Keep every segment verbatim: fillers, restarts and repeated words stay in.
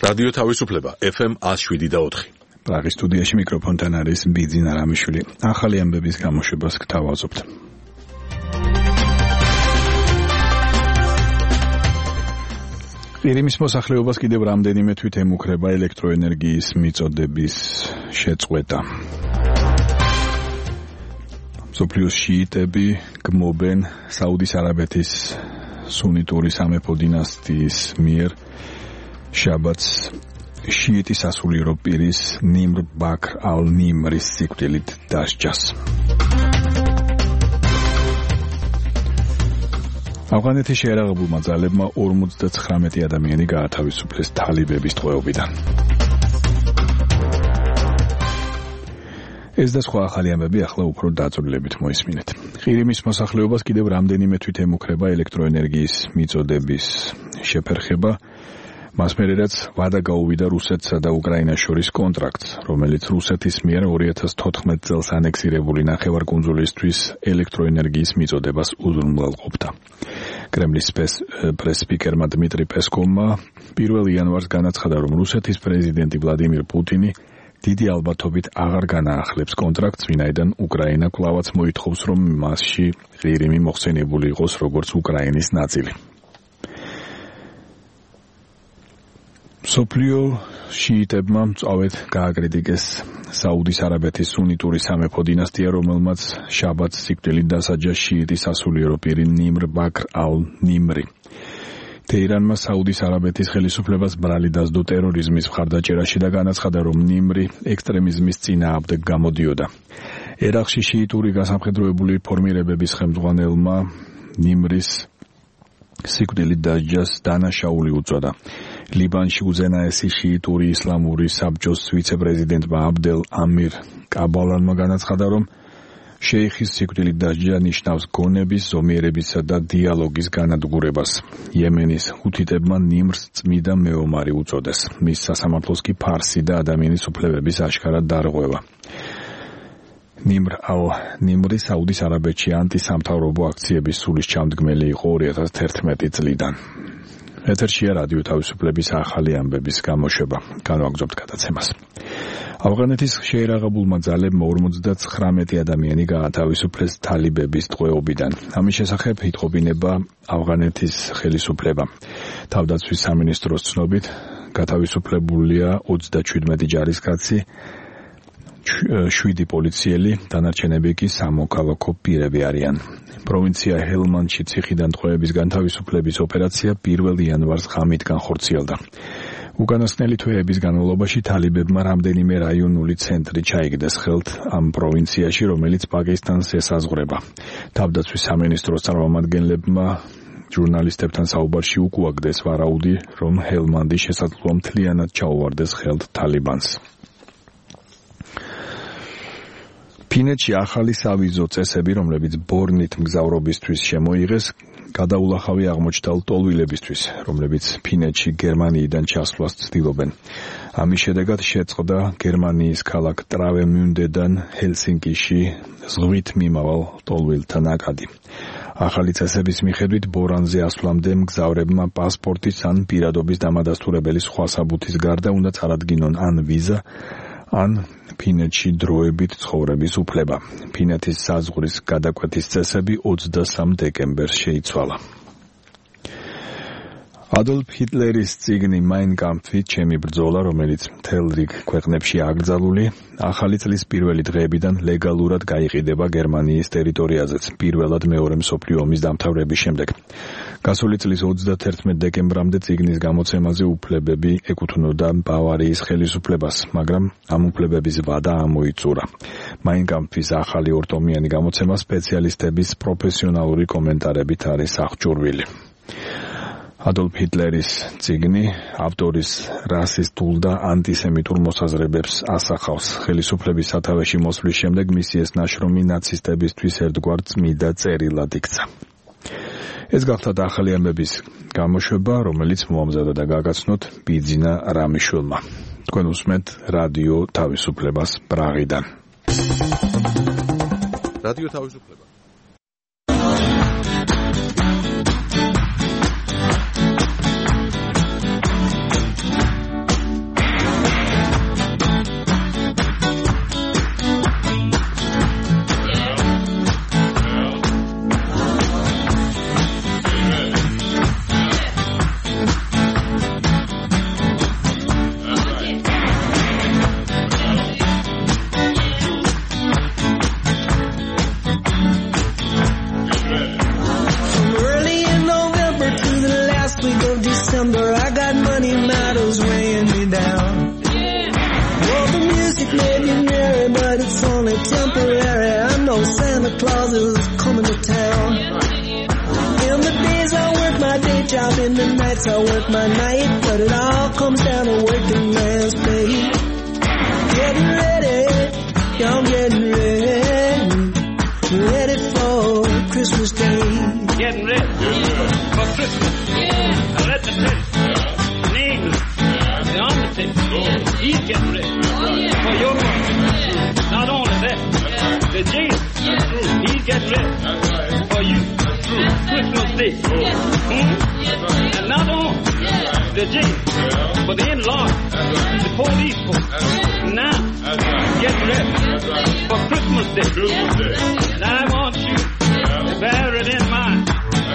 რადიო თავისუფლება ეფ ემ one oh seven და four. პრაღის სტუდიაში მიკროფონთან არის ბიძინა რამიშვილი. ახალი ამბების გამოშვებას გთავაზობთ. ყირიმის მოსახლეობას კიდევ რამდენიმე თვით ემუქრება ელექტროენერგიის მიწოდების შეწყვეტა. მსოფლიოს შიიტები გმობენ საუდის არაბეთის სუნიტური სამეფო დინასტიის მიერ შაბათს შიიტი სასულიერო პირის ნიმრ ბაქრ ალ-ნიმრის სიკვდილით დასჯას. ავღანეთის შეერაღებულმა ძალებმა ორმოცდათხრამეტი ადამიანი გაათავისუფლეს თალიბების ტყვეობიდან. ეს და სხვა ახალი ამბები ახლა უფრო დაწვრილებით მოისმინეთ. ყირიმის მოსახლეობას კიდევ რამდენიმე თვით ემუქრება ელექტროენერგიის მიწოდების შეფერხება. მას მერე რაც ვადა გაუვიდა რუსეთსა და უკრაინას შორის კონტრაქტს, რომელიც რუსეთის მიერ ორი ათას თოთხმეტ წელს ანექსირებული ნახევარკუნძულისთვის ელექტროენერგიის მიწოდებას უზრუნველყოფდა. კრემლის პრეს-სპიკერმა დმიტრი პესკოვმა პირველ იანვარს განაცხადა, რომ რუსეთის პრეზიდენტი ვლადიმირ პუტინი დიდი ალბათობით აღარ განაახლებს კონტრაქტს, ვინაიდან უკრაინა კვლავაც მოითხოვს, რომ მასში ყირიმი მოხსენებული იყოს როგორც უკრაინის ნაწილი. მსოფლიო შიიტებმა მწვავედ გააკრიტიკეს საუდის არაბეთის სუნიტური სამეფო დინასტია, რომელმაც შაბათს სიკვდილით დასაჯა შიიტი სასულიერო პირი ნიმრ ბაქრ ალ-ნიმრი. თეირანმა საუდის არაბეთის ხელისუფლებას ბრალი დასდო ტერორიზმის მხარდაჭერაში და განაცხადა, რომ ნიმრი ექსტრემიზმის წინააღმდეგ გამოდიოდა. ერაყში შიიტური გასამხედროებული ფორმირებების ხელმძღვანელმა ნიმრის სიკვდილით დასჯას დანაშაული უწოდა. ლიბანში უზენაესი შიიტური ისლამური საბჭოს ვიცე-პრეზიდენტმა აბდელ ამირ კაბალანმა განაცხადა, რომ შეიხის სიკვდილით დასჯა ნიშნავს გონების, ზომიერებისა და დიალოგის განადგურებას. იემენის ჰუთიტებმა ნიმრს წმიდა მეომარი უწოდეს. მის სასამართლოს კი ფარსი და ადამიანის უფლებების აშკარად დარღვევა. ნიმრ ალ-ნიმრი საუდის არაბეთში ანტისამთავრობო აქციების სულის ჩამდგმელი იყო ორი ათას თერთმეტი წლიდან. ეთერშია რადიო თავისუფლების ახალი ამბების გამოშვება. განვაგრძობთ გადაცემას. ავღანეთის შეერაღებულმა ძალებმა ორმოცდათხრამეტი ადამიანი გაათავისუფლეს თალიბების ტყვეობიდან. ამის შესახებ იტყობინება ავღანეთის ხელისუფლება. თავდაცვის სამინისტროს ცნობით გათავისუფლებულია ოცდაჩვიდმეტი ჯარისკაცი, შვიდი პოლიციელი, დანარჩენები კი სამოქალაქო პირები არიან. პროვინცია ჰელმანდში ციხიდან ტყვეების განთავისუფლების ოპერაცია პირველ იანვარს ღამით განხორციელდა. უკანასკნელი თვეების განმავლობაში თალიბებმა რამდენიმე რაიონული ცენტრი ჩაიგდეს ხელთ ამ პროვინციაში, რომელიც პაკისტანს ესაზღვრება. თავდაცვის სამინისტროს წარმომადგენლებმა ჟურნალისტებთან საუბარში უკუაგდეს ვარაუდი, რომ ჰელმანდი შესაძლოა მთლიანად ჩაუვარდეს ხელთ თალიბანს. ფინეთში ახალი სავიზო წესები, რომლებიც ბორნით მგზავრობისთვის შემოიღეს, გადაულახავი აღმოჩნდა ლტოლვილებისთვის, რომლებიც ფინეთში გერმანიიდან ჩასვლას ცდილობენ. ამის შედეგად შეწყდა გერმანიის ქალაქ ტრავემუნდედან ჰელსინკიში ზღვით მიმავალ ლტოლვილთა ნაკადი. ახალი წესების მიხედვით ბორანზე ასვლამდე მგზავრებმა პასპორტის ან პირადობის დამადასტურებელი სხვა საბუთის გარდა უნდა წარადგინონ ან ვიზა, ან ფინეთში დროებით ცხოვრების უფლება. ფინეთის საზღვრის გადაკვეთის წესები ოცდასამ დეკემბერს შეიცვალა. ადოლფ ჰიტლერის წიგნი „Mein Kampf“-ი ჩემი ბრძოლა, რომელიც მთელ რიგ ქვეყნებში აკრძალული, ახალი წლის პირველი დღეებიდან ლეგალურად გაიყიდება გერმანიის ტერიტორიაზეც, პირველად მეორე მსოფლიო ომის დამთავრების შემდეგ. გასული წლის ოცდათერთმეტ დეკემბრამდე წიგნის გამოცემაზე უფლებები ეკუთვნოდა ბავარიის ხელისუფლებას, მაგრამ ამ უფლებების ვადა ამოიწურა. „Mein Kampf“-ის ახალი ორტომიანი გამოცემა სპეციალისტების პროფესიონალური კომენტარებით არის აღჭურვილი. ადოლფ ჰიტლერის წიგნი ავტორის რასისტულ და ანტისემიტურ მოსაზრებებს ასახავს. ხელისუფლების სათავეში მოსვლის შემდეგ მისი ეს ნაშრომი ნაცისტებისთვის ერთგვარ წმიდა წერილად იქცა. ეს გახლავთ ახალი ამბების გამოშვება, რომელიც მოამზადა და გაგაცნოთ ბიძინა რამიშვილმა. თქვენ უსმენთ რადიო თავისუფლებას პრაღიდან. რადიო თავისუფლება. September, I got money matters weighing me down. Well, the music may be merry, but it's only temporary. I know Santa Claus is coming to town. In the days I work my day job, in the nights I work my night, but it all comes down to working man's pay. Getting ready, yeah, I'm getting ready, ready for Christmas Day. Getting ready for Christmas. Now let me tell you, Neil, the undertaker, he's getting ready for your work. Not only that, the jailer, he's getting ready for you. Christmas Day. Hmm? And not only the jail, but the in-law, the police folks. Now, get ready for Christmas Day. And I want you to bear it in mind.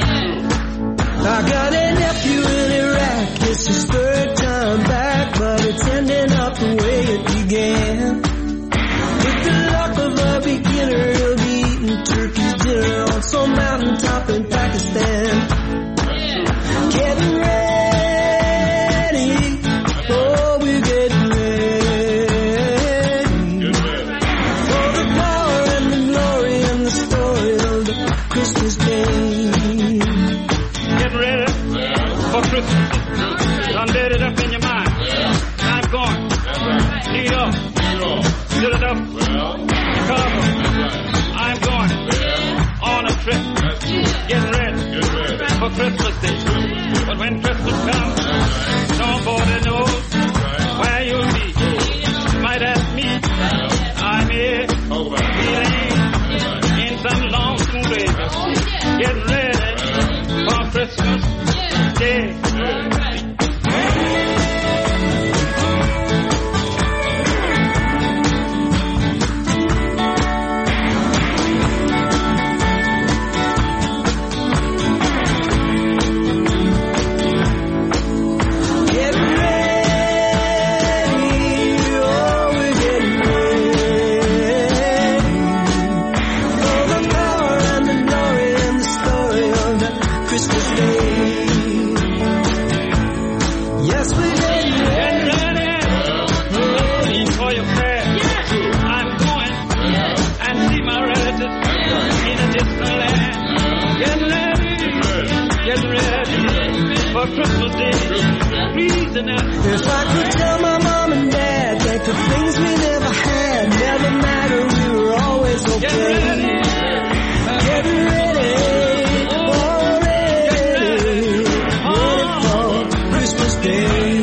I got a nephew in Iraq, it's his third time back, but it's ending up the way it began. With the luck of a beginner, he'll be eating turkey's dinner on some mountaintop in Pakistan. Getting ready, oh, we're getting ready for the power and the glory and the story of the Christmas Day. Get ready for Christmas. Undead it up in your mind. I'm going. New York. Philadelphia. Chicago. I'm going on a trip. Getting ready for Christmas Day. But when Christmas comes, nobody knows where you'll be. You might ask me. I'm here. Feeling in some lonesome grave. Getting ready for Christmas Day. Christmas Day, reason if I could tell my mom and dad that the things we never had never mattered, we were always okay. Get ready, getting ready, already, ready for Christmas Day.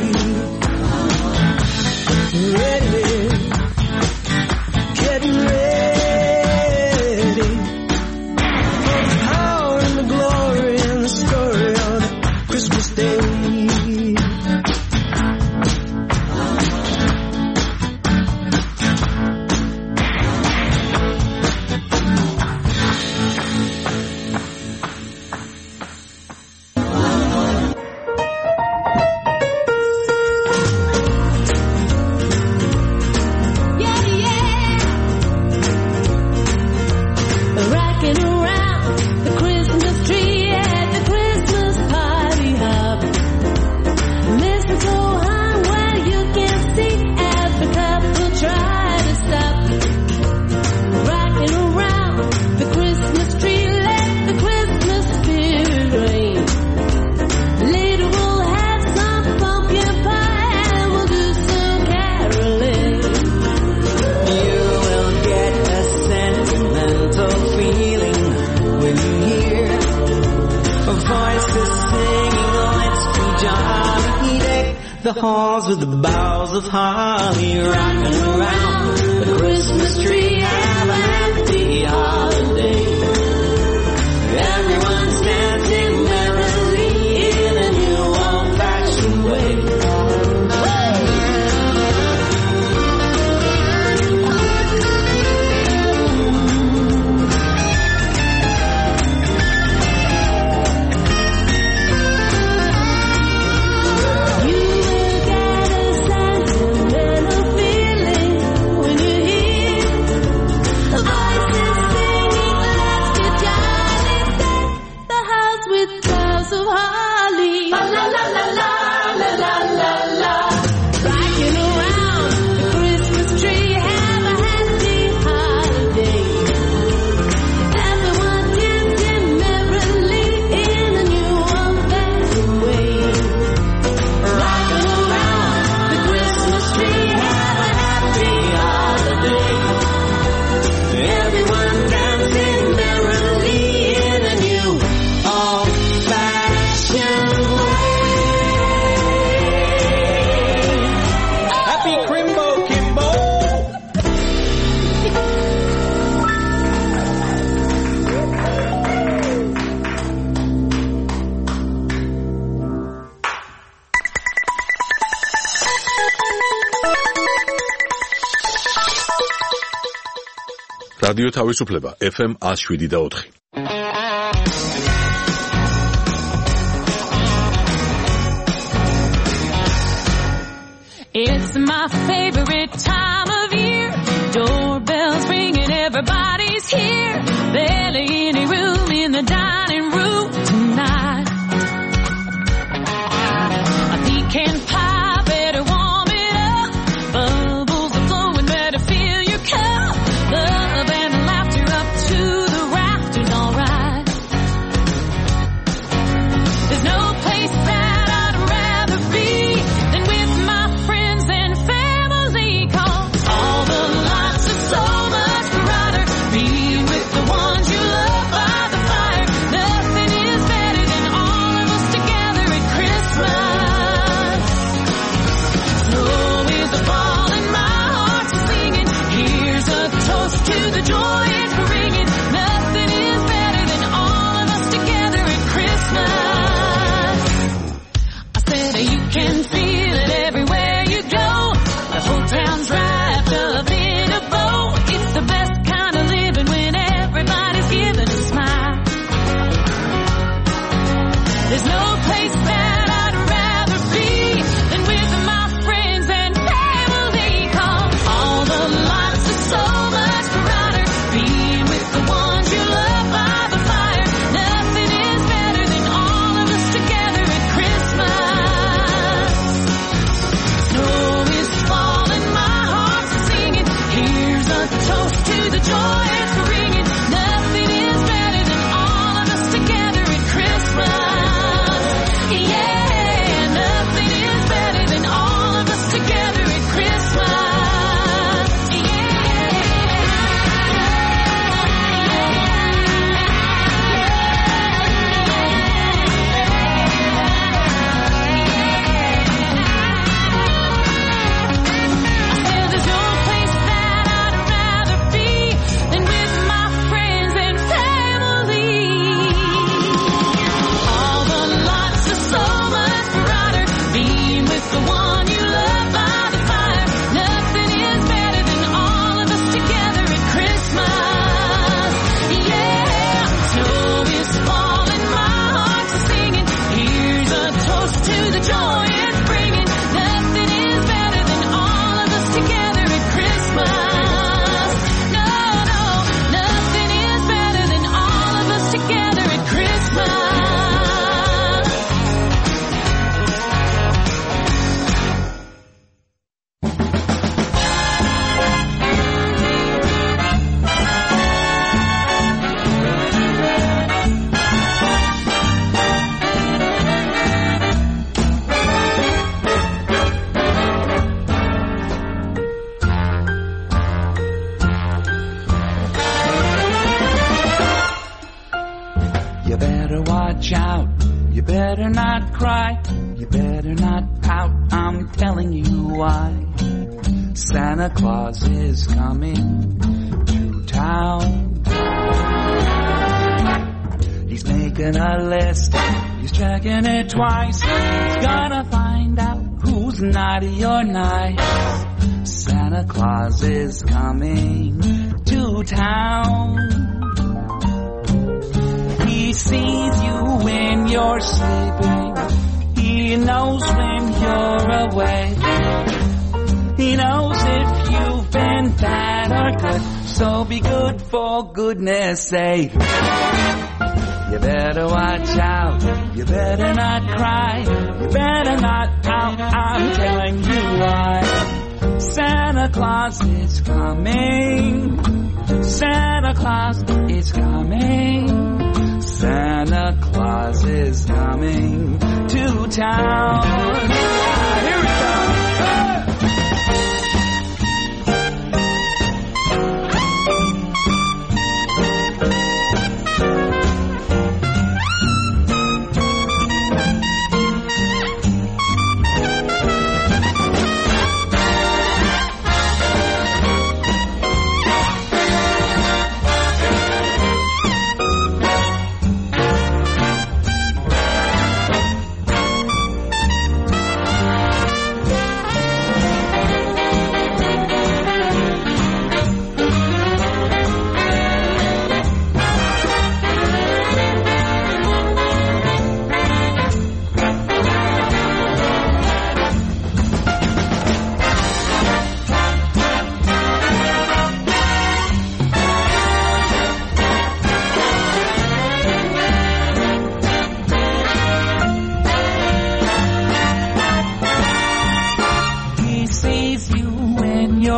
Ready, getting ready for the power and the glory and the story of Christmas Day. The halls with the boughs of holly, rocking around the Christmas tree. Have a happy holiday. Everyone's dancing merrily in a new old-fashioned way. Voices რადიო თავისუფლება ეფ ემ one oh seven და four. It's my favorite time of year. Doorbells ringing, everybody's here. Barely any room in the dining room tonight. A pecan pie, better warm it up. Bubbles are flowing, better fill your cup. Love and laughter up to the rafters, alright. There's no place that I'd rather be than with my friends and family. 'Cause all the lights are so much brighter being with the ones you love by the fire. Nothing is better than all of us together at Christmas. Snow is falling, my heart's singing. Here's a toast to the joy it's bringing. Nothing is better than all of us together at Christmas. I said you can feel it everywhere you go. The whole town's wrapped up in a bow. It's the best kind of living when everybody's giving a smile. There's no place that I'd rather be than with my friends and family. 'Cause all the lights are so much brighter being with the ones you love by the fire. Nothing is better than all of us together at Christmas. Snow is falling, my heart's singing. Here's a toast to the joy it's bringing. Nothing is better than all of us together at Christmas. Yeah, nothing is better than all of us together at Christmas. There's no place that I'd rather be than with my friends and family. All the lights are so much brighter being with the one you love by the fire. Nothing is better than all of us together at Christmas. Yeah, snow is falling, my heart's singing. Here's a toast to the joy it's bringing. Nothing is better than all of us together at Christmas. No, no, nothing is better than all of us together at Christmas. You better watch out, you better not cry, you better not pout, I'm telling you why. Santa Claus is coming to town. He's making a list, he's checking it twice. He's gonna find out who's naughty or nice. Santa Claus is coming to town. He sees you when you're sleeping. He knows when you're awake. He knows if you've been bad or good. So be good for goodness sake. You better watch out. You better not cry. You better not pout. I'm telling you why. Santa Claus is coming. Santa Claus is coming. Santa Claus is coming to town. Ah, here we go. Ah!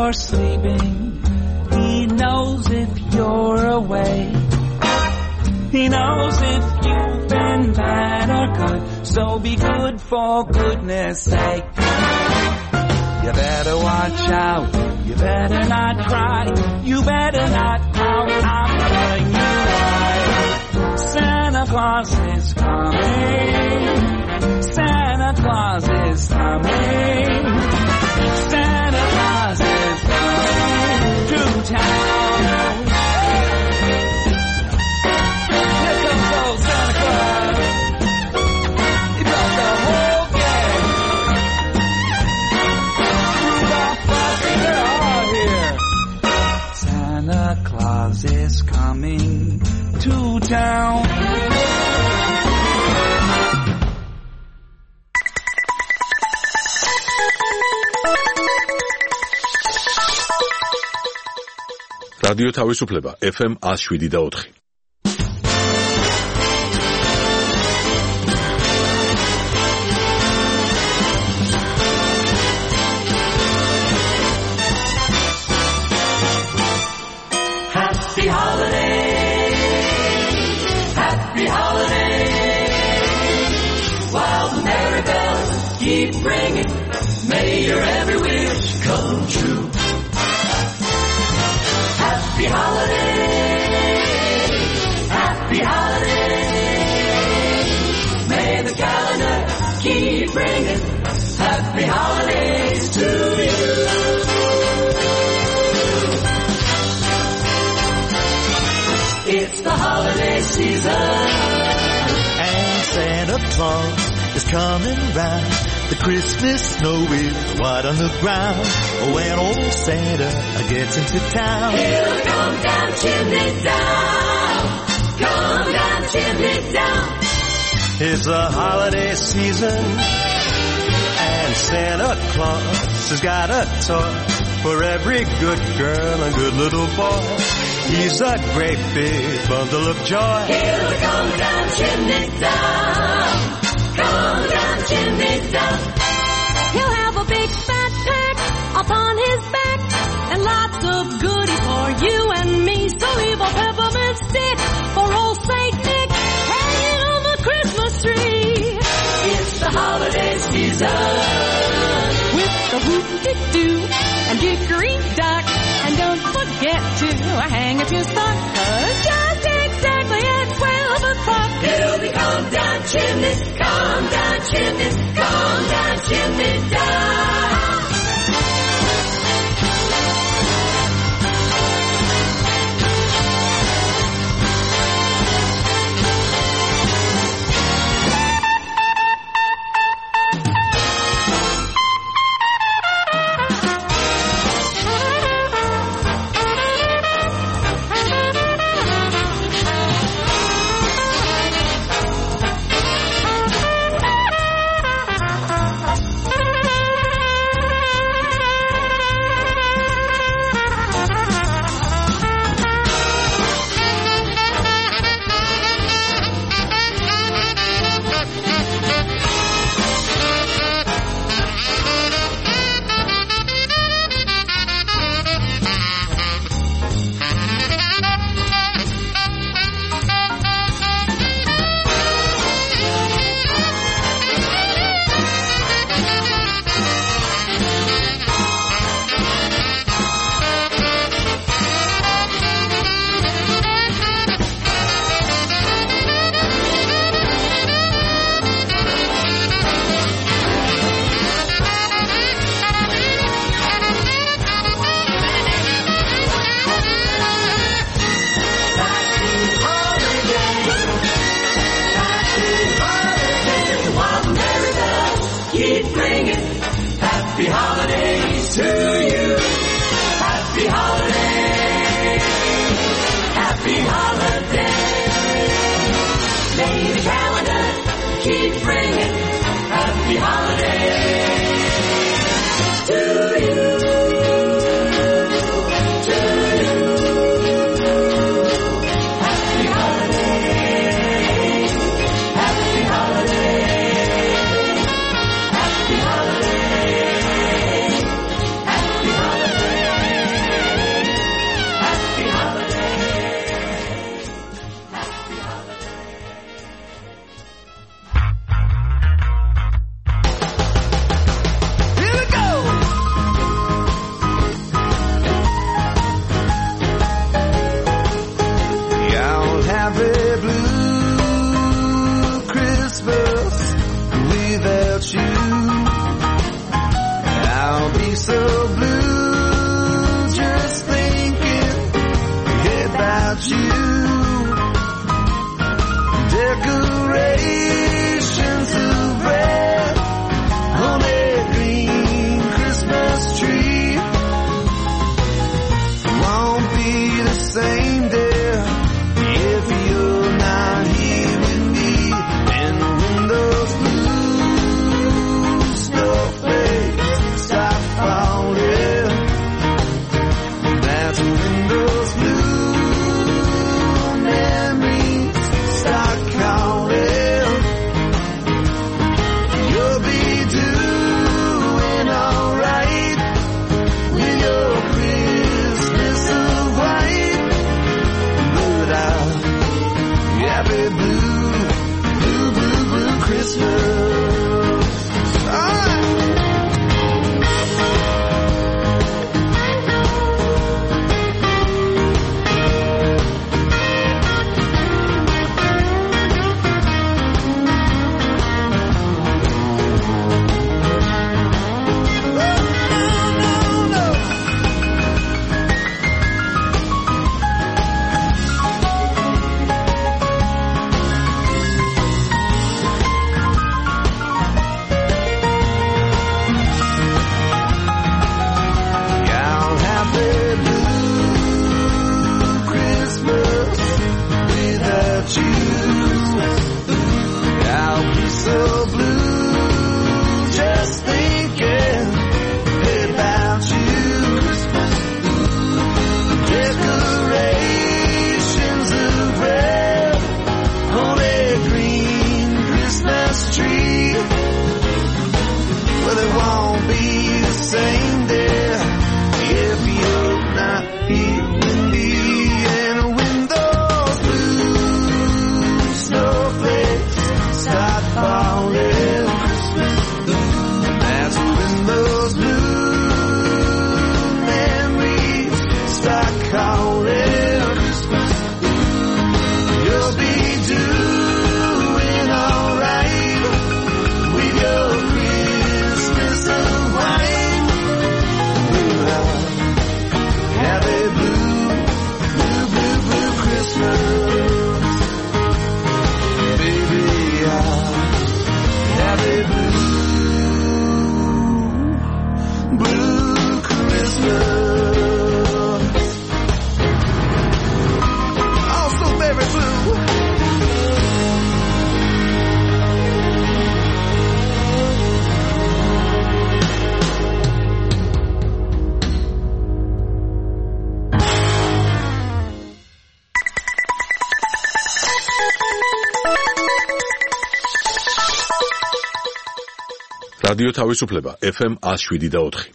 you're sleeping. He knows if you're awake. He knows if you've been bad or good. So be good for goodness sake. You better watch out. You better not cry. You better not pout. I'm telling you why. Santa Claus is coming. Santa Claus is coming. Santa Claus is coming to town. Here comes old Santa Claus. He brought the whole gang. Rudolph, Frosty, they're all here. Santa Claus is coming to town. რადიო თავისუფლება ეფ ემ one oh seven და four. Happy holiday, happy holiday. While the merry bells keep ringing, may your every wish come true. Happy holiday, happy holiday. May the calendar keep ringing. Happy holidays to you. It's the holiday season, and Santa Claus is coming round. The Christmas snow is white on the ground. When old Santa gets into town, he'll come down chimney down, come down chimney down. It's the holiday season, and Santa Claus has got a toy for every good girl and good little boy. He's a great big bundle of joy. He'll come down chimney down, come down chimney down. He'll have a big fat pack upon his back and lots of goodies for you and me. So leave a peppermint stick for old Saint Nick hanging on the Christmas tree. It's the holiday season with the whoop-de-doo and dickory-dock. And don't forget to hang up your stock, 'cause just exactly at twelve o'clock he'll be come down chimney, come down chimney, come down chimney down. a blue, blue, blue, blue Christmas. რადიო თავისუფლება F M one oh seven და four.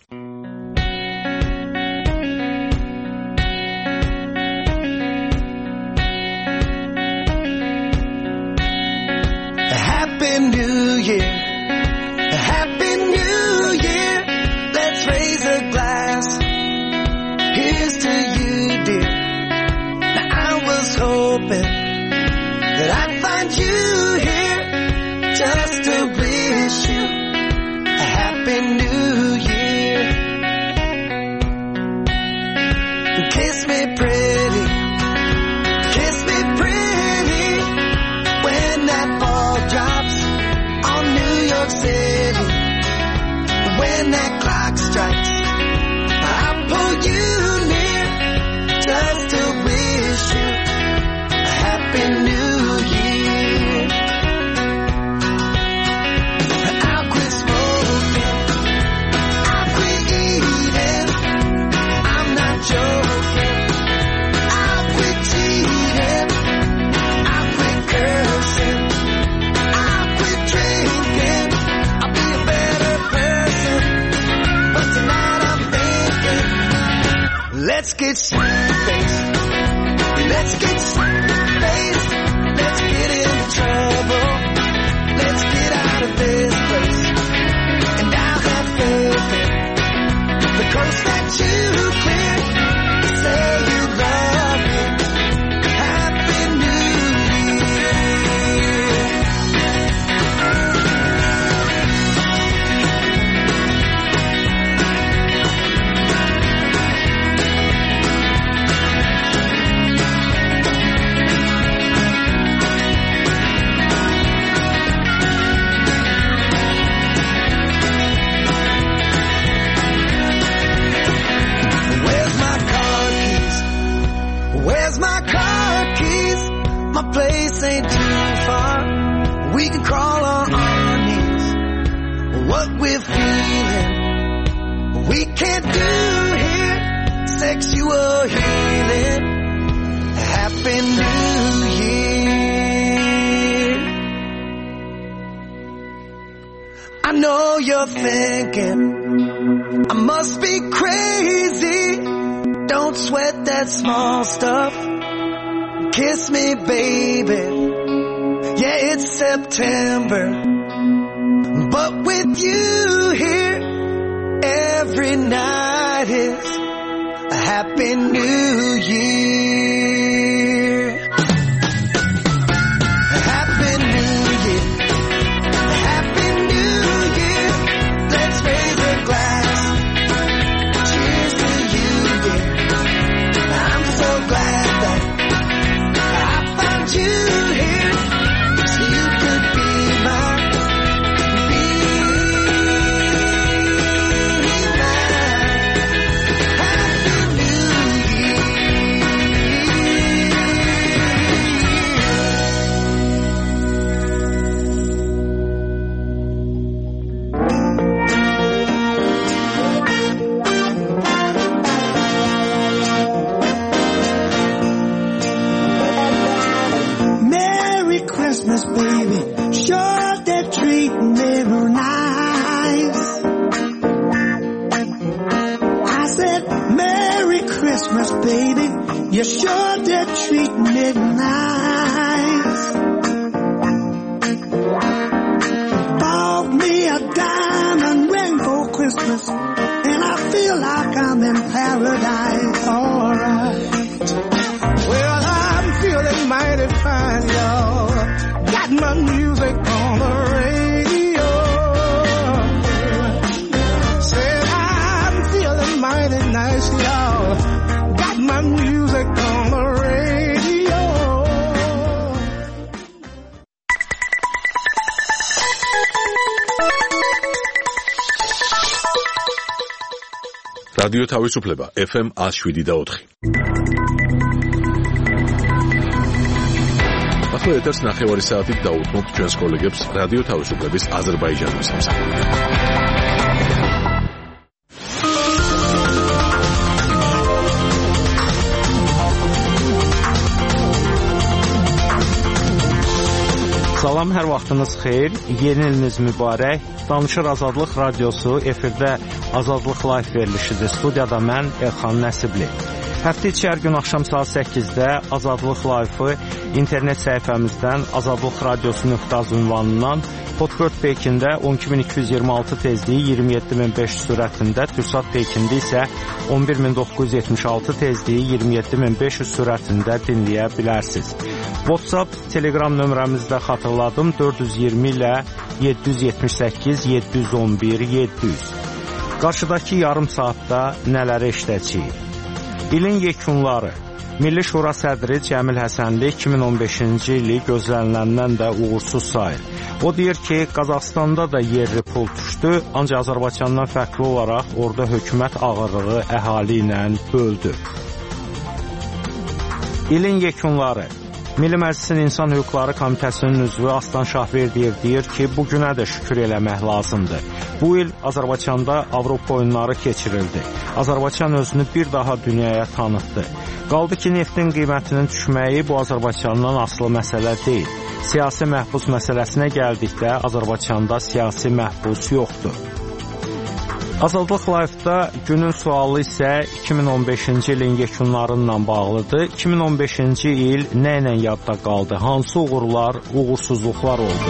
Happy New Year, Happy New Year. Let's raise a glass. Here's to you, dear. Now I was hoping that I'd find you here just to wish you a Happy New Year. Kiss me pretty, kiss me pretty when that ball drops on New York City. When that clock strikes, I'll pull you near just to wish you a Happy New Year. I'll quit smoking, I'll quit eating, I'm not joking. I'll quit cheating, I'll quit cursing, I'll quit drinking, I'll be a better person. But tonight I'm thinking, let's get sweet-faced, let's get sweet-faced, let's get into trouble, let's get out of this place. And I'll have faith in the coast that you clear. Say you love me. Happy New Year. Where's my car keys? Where's my car keys? My place ain't too far. We can crawl on our knees. What we're feeling, we can't do here. Sexual healing. Happy New Year. I know you're thinking I must be crazy. Don't sweat that small stuff. Kiss me, baby. September. But with you here, every night is a happy new year. A happy new year. A happy new year. Let's raise a glass. Cheers to you, dear. I'm so glad that I found you here. 'Cause you could be my Christmas, baby, sure they're treating me nice. I said, Merry Christmas, baby, you sure they're treating me nice. Bought me a diamond ring for Christmas, and I feel like I'm in paradise. All right. Well, I'm feeling mighty fine, y'all. Got my music on the radio. Said I'm feeling mighty nice, y'all. Got my music on the radio. რადიო თავისუფლება F M one oh seven და four. ახლა ეთერს ნახევარი საათით დაუთმობთ ჩვენს კოლეგებს რადიო თავისუფლების აზერბაიჯანის სამსახურში. Salam, hər vaxtınız xeyir, yeni iliniz mübarək. Danışır Azadlıq Radiosu, efirdə Azadlıq Live verilişidir. Studiyada mən Elxan Nəsibli. Həftə içi hər gün axşam saat səkkizdə Azadlıq Live-ı internet səhifəmizdən azadlıq radiosu nöqtə az ünvanından, Podkört Pekində on iki min iki yüz iyirmi altı tezliyi iyirmi yeddi min beş yüz sürətində, Türksat Pekində isə on bir min doqquz yüz yetmiş altı tezliyi iyirmi yeddi min beş yüz sürətində dinləyə bilərsiniz. WhatsApp, Telegram nömrəmizdə xatırladım, dörd yüz iyirmi ilə yeddi yüz yetmiş səkkiz yeddi yüz on bir yeddi yüz. Qarşıdakı yarım saatda nələri eşidəcəyik? İlin yekunları. Milli Şura sədri Cəmil Həsənli iki min on beşinci ili gözləniləndən də uğursuz sayır. O deyir ki, Qazaxstanda da yerli pul düşdü, ancaq Azərbaycandan fərqli olaraq orada hökumət ağırlığı əhali ilə böldü. İlin yekunları. Milli Məclisin İnsan Hüquqları Komitəsinin üzvü Aslan Şahverdiyev deyir ki, bu günə də şükür eləmək lazımdır. Bu il Azərbaycanda Avropa oyunları keçirildi. Azərbaycan özünü bir daha dünyaya tanıtdı. Qaldı ki, neftin qiymətinin düşməyi bu Azərbaycandan asılı məsələ deyil. Siyasi məhbus məsələsinə gəldikdə Azərbaycanda siyasi məhbus yoxdur. Azadlıq Live-da günün sualı isə iki min on beşinci ilin yekunlarıyla bağlıdır. iki min on beşinci il nə ilə yadda qaldı? Hansı uğurlar, uğursuzluqlar oldu?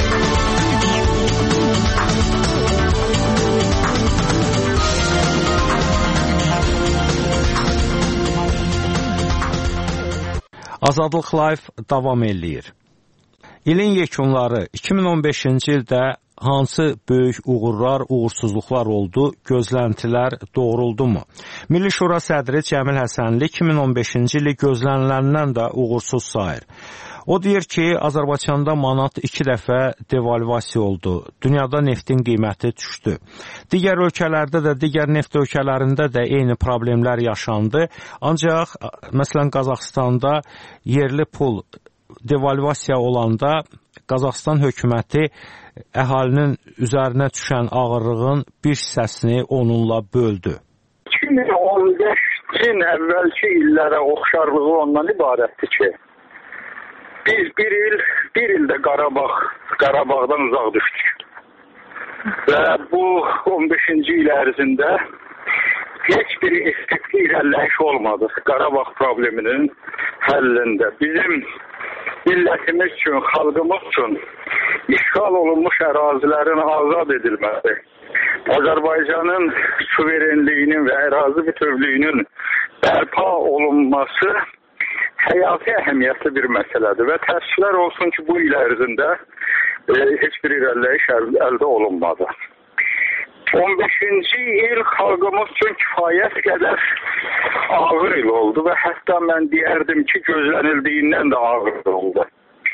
Azadlıq Live davam eləyir. İlin yekunları iki min on beşinci ildə hansı böyük uğurlar, uğursuzluqlar oldu, gözləntilər doğruldumu? Milli Şura sədri Cəmil Həsənli iki min on beşinci ili gözləniləndən də uğursuz sayır. O deyir ki, Azərbaycanda manat iki dəfə devalvasiya oldu. Dünyada neftin qiyməti düşdü. Digər ölkələrdə də, digər neft ölkələrində də eyni problemlər yaşandı. Ancaq, məsələn, Qazaxstanda yerli pul devalvasiya olanda Qazaxstan hökuməti əhalinin üzərinə düşən ağırlığın bir hissəsini onunla böldü. iki min on beşin əvvəlki illərə oxşarlığı ondan ibarətdir ki, biz bir il, bir ildə Qarabağ, Qarabağdan uzaq düşdük. Və bu on beşinci il ərzində heç bir effektiv irəliləyiş olmadı Qarabağ probleminin həllində. Bizim millətimiz üçün, xalqımız üçün işğal olunmuş ərazilərin azad edilməsi, Azərbaycanın suverenliyinin və ərazi bütövlüyünün bərpa olunması həyati əhəmiyyətli bir məsələdir və təəssüflər olsun ki, bu il ərzində e, heç bir irəliləyiş əl, əldə olunmadı. on beşinci il xalqımız üçün kifayət qədər ağır il oldu və hətta mən deyərdim ki, gözlənildiyindən də ağır oldu.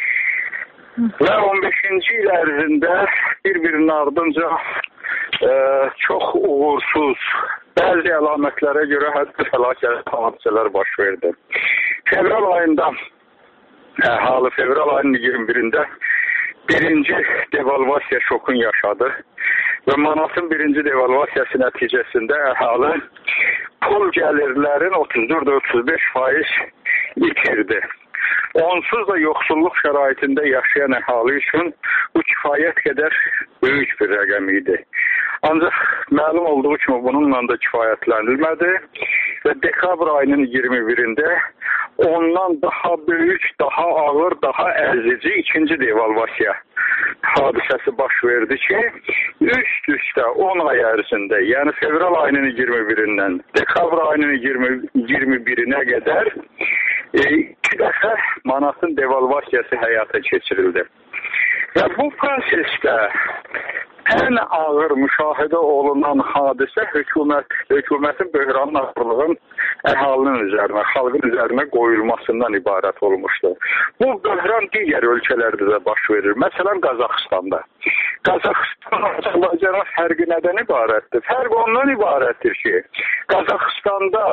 Və on beşinci il ərzində bir-birinin ardınca e, çox uğursuz, bəzi əlamətlərə görə hətta fəlakət hadisələr baş verdi. Fevral ayında, əhali fevral ayının iyirmi birində birinci devalvasiya şokun yaşadı və manatın birinci devalvasiyası nəticəsində əhali pul gəlirlərin otuz dörd otuz beş faiz itirdi. Onsuz da yoxsulluq şəraitində yaşayan əhali üçün bu kifayət qədər böyük bir rəqəm idi. Ancaq məlum olduğu kimi bununla da kifayətlənilmədi və dekabr ayının iyirmi birində ondan daha böyük, daha ağır, daha əzici ikinci devalvasiya hadisəsi baş verdi ki, üst-üstə on ay ərzində, yəni fevral ayının iyirmi birindən dekabr ayının iyirmi birinə qədər e, iki dəfə manatın devalvasiyası həyata keçirildi. Və bu prosesdə ən ağır müşahidə olunan hadisə hökumət, hökumətin böhranın ağırlığın əhalinin üzərinə, xalqın üzərinə qoyulmasından ibarət olmuşdu. Bu böhran digər ölkələrdə də baş verir. Məsələn, Qazaxıstanda. Qazaxıstan Azərbaycanın fərqi nədən ibarətdir? Fərq ondan ibarətdir ki, Qazaxıstanda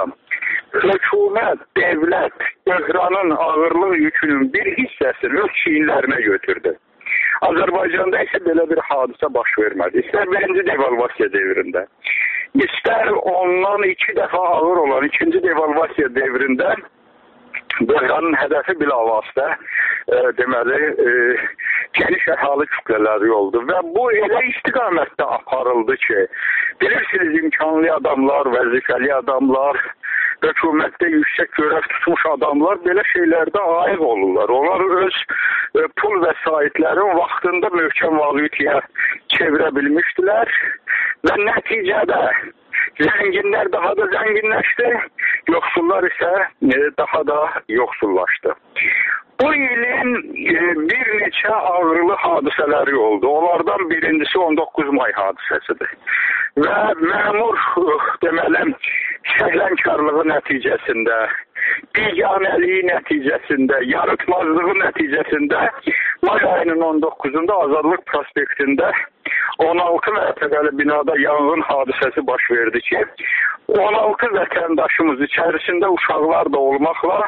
hökumət, devlət, böhranın ağırlıq yükünün bir hissəsini öz çiyinlərinə götürdü. Azərbaycanda isə belə bir hadisə baş vermədi. İstər birinci devalvasiya devrində, istər ondan iki dəfə ağır olan ikinci devalvasiya devrində böhranın hədəfi bilavasitə e, deməli e, geniş əhali kütlələri oldu və bu elə istiqamətdə aparıldı ki, bilirsiniz, imkanlı adamlar, vəzifəli adamlar, hökumətdə yüksək görəv tutmuş adamlar belə şeylərdə aiq olurlar. Onlar öz e, pul vəsaitlərin vaxtında möhkəm valyutaya çevirə bilmişdilər və nəticədə zənginlər daha da zənginləşdi, yoxsullar isə e, daha da yoxsullaşdı. Bu ilin e, bir neçə ağırlı hadisələri oldu. Onlardan birincisi on doqquz may hadisəsidir. Və məmur deməli səhlənkarlığı nəticəsində, biganəliyi nəticəsində, yarıtmazlığı nəticəsində may ayının on doqquzunda Azadlıq prospektində on altı mərtəbəli binada yanğın hadisəsi baş verdi ki, on altı vətəndaşımız içərisində uşaqlar da olmaqla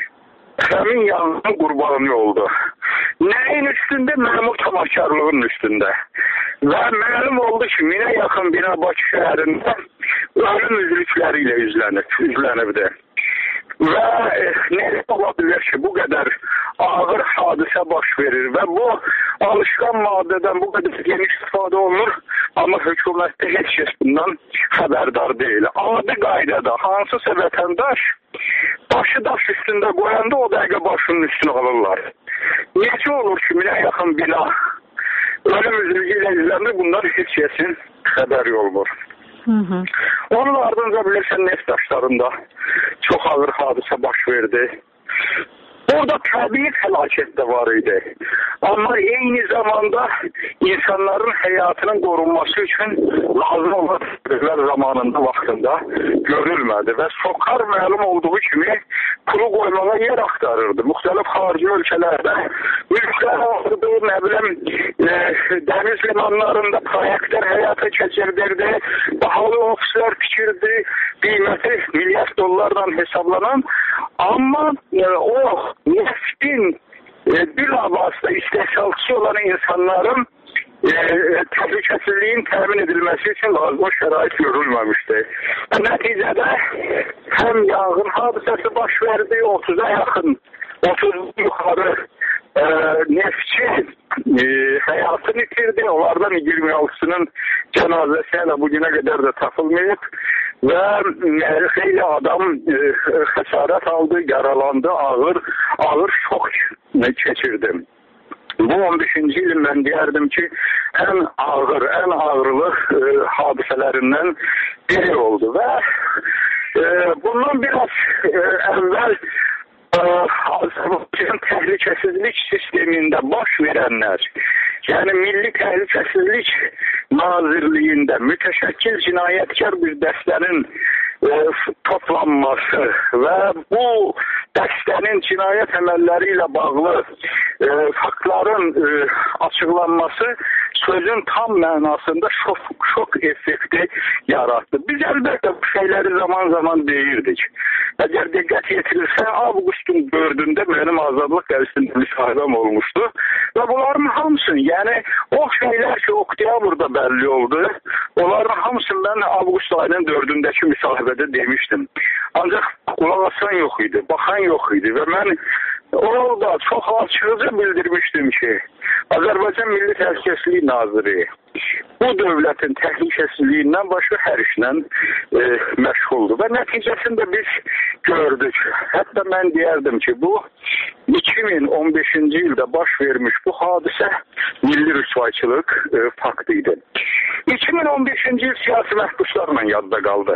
həmin yanğının qurbanı oldu. Nəyin üstündə? Məmur tamakarlığının üstündə. Və məlum oldu ki, minə yaxın bina Bakı şəhərində ölüm üzlükləri ilə üzlənibdir. Və e, nə ola bilər ki, bu qədər ağır hadisə baş verir və bu alışqan maddədən bu qədər geniş istifadə olunur, amma hökumətdə heç kəs bundan xəbərdar deyil. Adi qaydada hansısa vətəndaş başı daş üstündə qoyanda o dəqiqə başının üstünə alırlar. Necə olur ki, minə yaxın bina ölüm üzlüyü ilə izlənir, bundan heç kəsin xəbəri olmur. Hı hı. Onun ardınca bilirsən neft daşlarında çox ağır hadisə baş verdi. Orada təbii fəlakət də var idi. Amma eyni zamanda insanların həyatının qorunması üçün lazım olan tədbirlər zamanında, vaxtında görülmədi və SOCAR məlum olduğu kimi pulu qoymağa yer axtarırdı. Müxtəlif xarici ölkələrdə mülklər alırdı, nə bilim, e, dəniz limanlarında proyektlər həyata keçirdirdi, bahalı ofislər tikirdi, qiyməti milyard dollardan hesablanan, amma e, o neftin e, bilavasitə istehsalçısı olan insanların e, təhlükəsizliyin təmin edilməsi üçün lazım şərait görülməmişdi. Nəticədə həm yanğın hadisəsi baş verdi, otuza yaxın, otuz yuxarı e, neftçi e, həyatını itirdi. Onlardan iyirmi altısının cənazəsi hələ bugünə qədər də tapılmayıb. Və e, xeyli adam e, xəsarət aldı, yaralandı, ağır, ağır şok keçirdi. Bu on beşinci ilin mən deyərdim ki, ən ağır, ən ağırlı e, hadisələrindən biri oldu və e, bundan biraz e, əvvəl e, Azərbaycan təhlükəsizlik sistemində baş verənlər, yəni Milli Təhlükəsizlik Nazirliyində mütəşəkkil cinayətkar bir dəstənin e, toplanması və bu dəstənin cinayət əməlləri ilə bağlı e, faktların e, açıqlanması sözün tam mənasında şok, şok effekti yarattı. Biz əlbəttə bu şeyləri zaman zaman deyirdik. Əgər diqqət yetirilsə, avqustun dördündə mənim azadlıq qəzetində müsahibəm olmuşdu və bunların hamısını, yəni o şeylər ki, oktyabrda bəlli oldu, onların hamısını mən avqust ayının dördündəki müsahibədə demişdim. Ancaq qulaq asan yox idi, baxan yox idi və mən orada çox açıqca bildirmişdim ki, Azərbaycan Milli Təhlükəsizlik Naziri bu dövlətin təhlükəsizliyindən başqa hər işlə e, məşğuldur və nəticəsində biz gördük. Hətta mən deyərdim ki, bu iki min on beşinci ildə baş vermiş bu hadisə milli rüsvayçılıq e, faktı idi. iki min on beşinci il siyasi məhbuslarla yadda qaldı.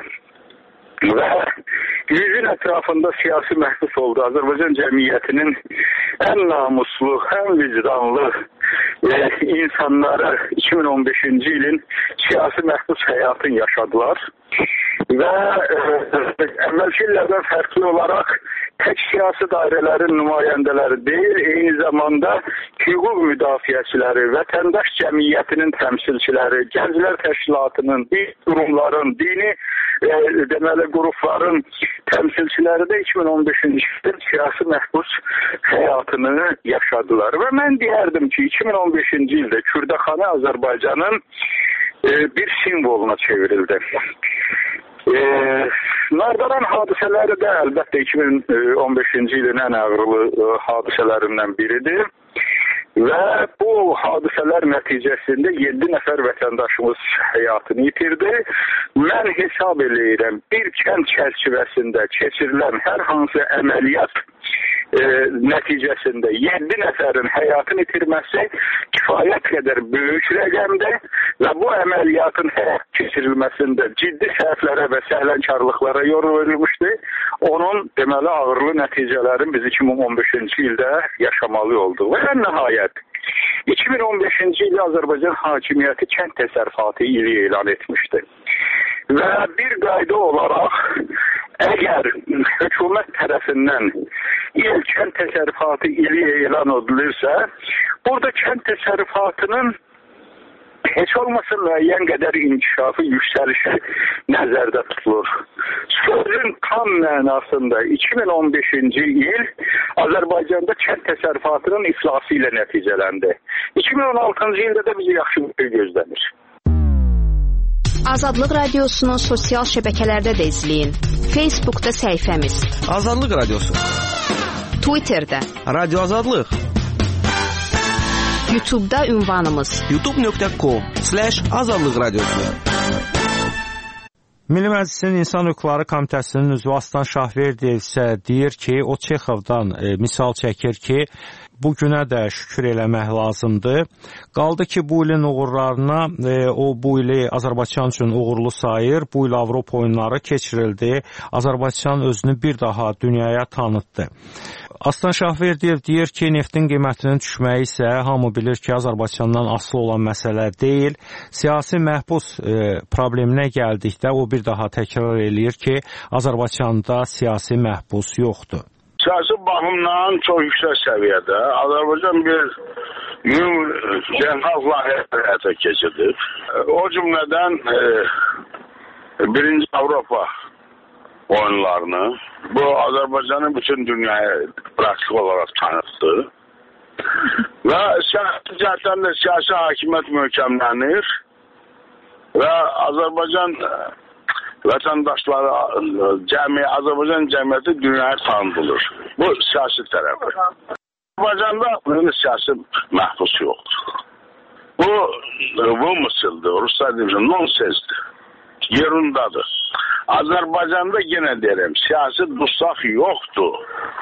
Və yüzün ətrafında siyasi məhbus oldu. Azərbaycan cəmiyyətinin ən namuslu, ən vicdanlı e, insanları iki min on beşinci ilin siyasi məhbus həyatını yaşadılar. Və e, əvvəlki illərdən fərqli olaraq tək siyasi dairələrin nümayəndələri deyil, eyni zamanda hüquq müdafiəçiləri, vətəndaş cəmiyyətinin təmsilçiləri, gənclər təşkilatının, din qurumların, dini e, deməli qrupların təmsilçiləri də iki min on beşinci ildə siyasi məhbus həyatını yaşadılar. Və mən deyərdim ki, iki min on beşinci ildə Kürdəxanı Azərbaycanın e, bir simvoluna çevrildi. E, Nardaran hadisələri də əlbəttə iki min on beşinci ilin ən ağırlı e, hadisələrindən biridir. Və bu hadisələr nəticəsində yeddi nəfər vətəndaşımız həyatını itirdi. Mən hesab eləyirəm, bir kənd çərçivəsində keçirilən hər hansı əməliyyat e, nəticəsində yeddi nəfərin həyatını itirməsi kifayət qədər böyük rəqəmdir və bu əməliyyatın həyat keçirilməsində ciddi səhvlərə və səhlənkarlıqlara yol verilmişdi. Onun deməli ağırlı nəticələrin biz iki min on beşinci ildə yaşamalı olduq. Və ən nəhayət iki min on beşinci ildə Azərbaycan hakimiyyəti kənd təsərrüfatı ili elan etmişdi. Və bir qayda olaraq əgər hökumət tərəfindən il kənd təsərrüfatı ili elan edilirsə, burada kənd təsərrüfatının heç olmasa müəyyən qədər inkişafı, yüksəlişi nəzərdə tutulur. Sözün tam mənasında iki min on beşinci il Azərbaycanda kənd təsərrüfatının iflası ilə nəticələndi. iki min on altıncı ildə də bizi yaxşı bir gözlənir. Azadlıq Radiosunu sosial şəbəkələrdə də izləyin. Facebookda səhifəmiz Azadlıq Radiosu, Twitterdə Radio Azadlıq, YouTube'da ünvanımız youtube nöqtə com slash azadlıq radiosu. Milli Məclisin İnsan Hüquqları Komitəsinin üzvü Aslan Şahverdiyev isə deyir ki, o Çexovdan e, misal çəkir ki, bu günə də şükür eləmək lazımdır. Qaldı ki, bu ilin uğurlarına e, o bu ili Azərbaycan üçün uğurlu sayır. Bu il Avropa oyunları keçirildi. Azərbaycan özünü bir daha dünyaya tanıtdı. Aslan Şahverdiyev deyir ki, neftin qiymətinin düşməyi isə hamı bilir ki, Azərbaycandan asılı olan məsələ deyil. Siyasi məhbus e, probleminə gəldikdə o bir daha təkrar eləyir ki, Azərbaycanda siyasi məhbus yoxdur. Siyasi baxımdan çox yüksək səviyyədə Azərbaycan bir beynəlxalq layihələr həyata keçirdir. O cümlədən e, birinci Avropa oyunlarını bu Azərbaycanın bütün dünyaya praktik olaraq tanıtdı. Və siyasi cəhətdən də siyasi hakimiyyət möhkəmlənir və Azərbaycan vətəndaşları, cəmi, Azərbaycan cəmiyyəti dünyaya tanıdılır. Bu siyasi tərəfi. Azərbaycanda bunun siyasi məhbus yoxdur. Bu, bu mısıldır, Ruslar demişəm, nonsensdir. Yerundadır. Azərbaycanda yenə deyirəm, siyasi dustaq yoxdur.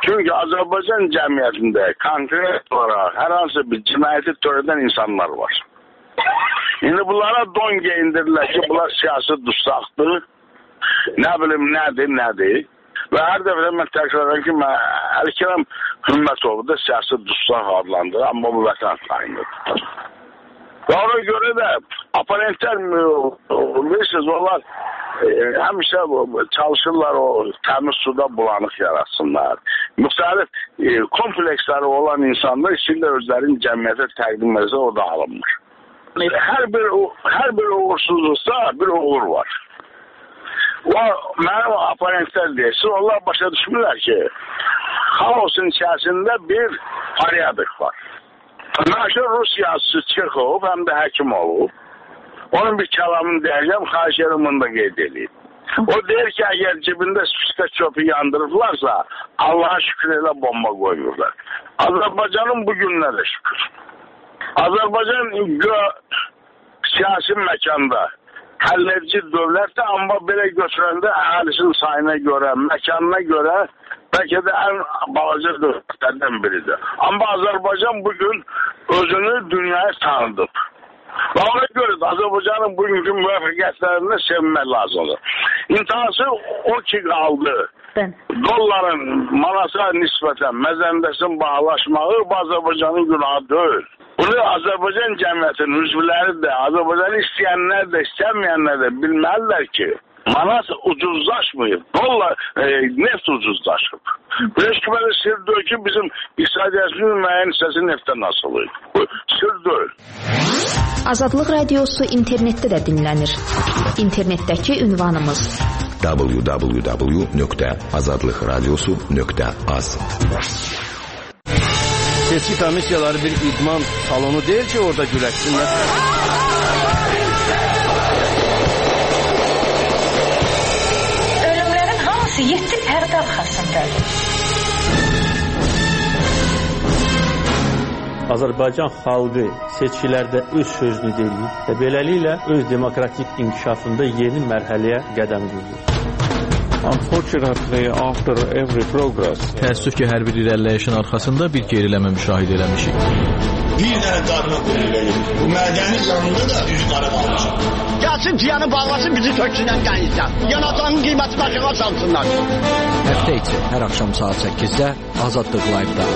Çünki Azərbaycan cəmiyyətində konkret olaraq hər hansı bir cinayəti törədən insanlar var. İndi bunlara don geyindirlər ki, bunlar siyasi dustaqdır. Nə bilim, nədir, nədir. Və hər dəfə mən təkrar edirəm ki, mən Əli-Kərəm Hümmətovu da siyasi dustaq adlandır, amma bu vətən xainidir. Və ona görə də aparentlər, bilirsiniz, onlar e, həmişə çalışırlar o təmiz suda bulanıq yaratsınlar. Müxtəlif e, kompleksləri olan insanlar içində özlərinin cəmiyyətə təqdim edirsə, o da alınmır. Hər bir, hər bir uğursuzluqda bir uğur var. O, mənim aparentlər deyilsin, onlar başa düşmürlər ki, xaosun içərisində bir paryadık var. Naşır Rus yazısı Çexov, həm də həkim olub. Onun bir kəlamını deyəcəm, xahiş edirəm bunu da qeyd edeyim. O deyir ki, əgər cibində spirtə çöpü yandırıblarsa, Allaha şükür elə bomba qoyurlar. Azərbaycanın bu gününə də şükür. Azərbaycan siyasi məkanda həlledici dövlətdə, amma belə götürəndə əhalisinin sayına görə, məkanına görə bəlkə də ən balaca dövlətlərdən biridir. Amma Azərbaycan bugün özünü dünyaya tanıdıb. Və ona görə də Azərbaycanın bugünkü müvəffəqiyyətlərini sevmək lazımdır. İntihası o ki qaldı. Dolların manata nisbətən məzəndəsin bağlaşmağı bu Azərbaycanın günahı deyil. Bunu Azərbaycan cəmiyyətinin üzvləri də, Azərbaycanı istəyənlər də, istəməyənlər də bilməlidirlər ki, manat ucuzlaşmayıb, dollar, e, neft ucuzlaşıb. Bu heç ki, belə sır deyil ki, bizim iqtisadiyyatımızın müəyyən hissəsi neftdən asılıyıq. Bu sır deyil. Azadlıq Radiosu internetdə də dinlənir. İnternetdəki ünvanımız w w w nöqtə azadlıq radiosu nöqtə az. Seçki komissiyaları bir idman salonu deyil ki, orada güləşsinlər. Ölümlərin hamısı yeddi pərdə arxasındadır. Azərbaycan xalqı seçkilərdə öz sözünü deyir və beləliklə öz demokratik inkişafında yeni mərhələyə qədəm qoyur. Unfortunately, after every progress, təəssüf ki, hər bir irəliləyişin arxasında bir geriləmə müşahidə eləmişik. Bir dənə qarına qoyulur. Bu mədəni yanında da üz qara qalmışam. Gəlsin ciyanı bağlasın, bizi töksünən qənizdən. Yanacağın qiyməti başına salsınlar. Həftə içi hər axşam saat səkkizdə Azadlıq Live-da.